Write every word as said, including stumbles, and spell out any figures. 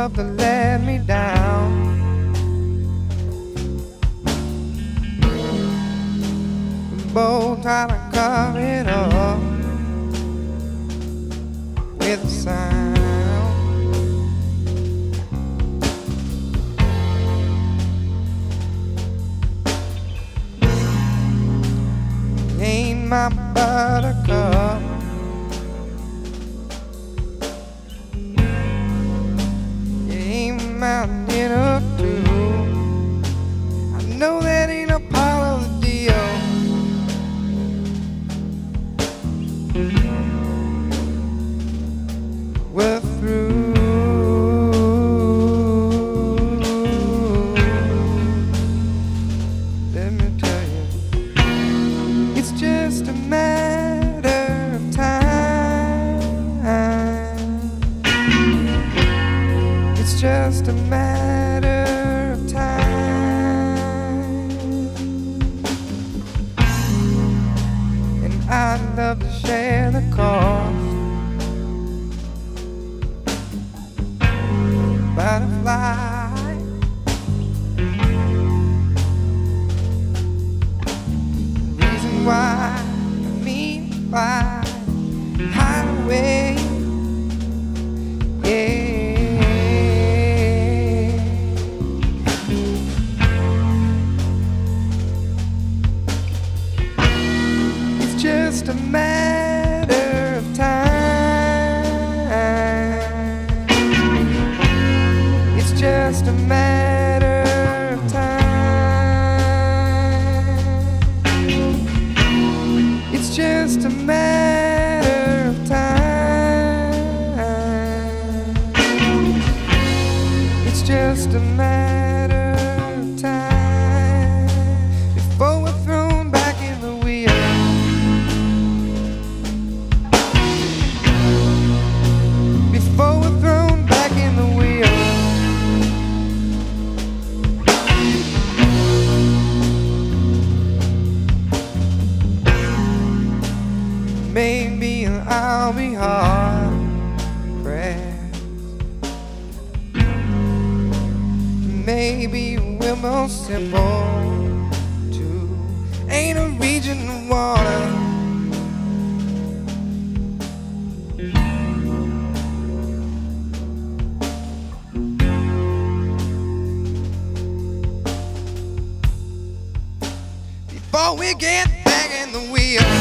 love to let me down. Both trying to cover it up with a sound. Ain't my buttercup, you ain't my dinner too. I know that ain't a part of the deal. We're through. Let me tell you, it's just a matter of time. It's just a matter of time. And I'd love to share the cost. Butterfly, reason why, I mean why, highway, yeah. It's just a matter of time. Just a matter of time. It's just a matter of time. It's just a matter of time before we're thrown back in the wheel. Before we're thrown back in the wheel. Maybe I'll be hard pressed. Maybe we're more simple too. Ain't a region of water. Before we get back in the wheel.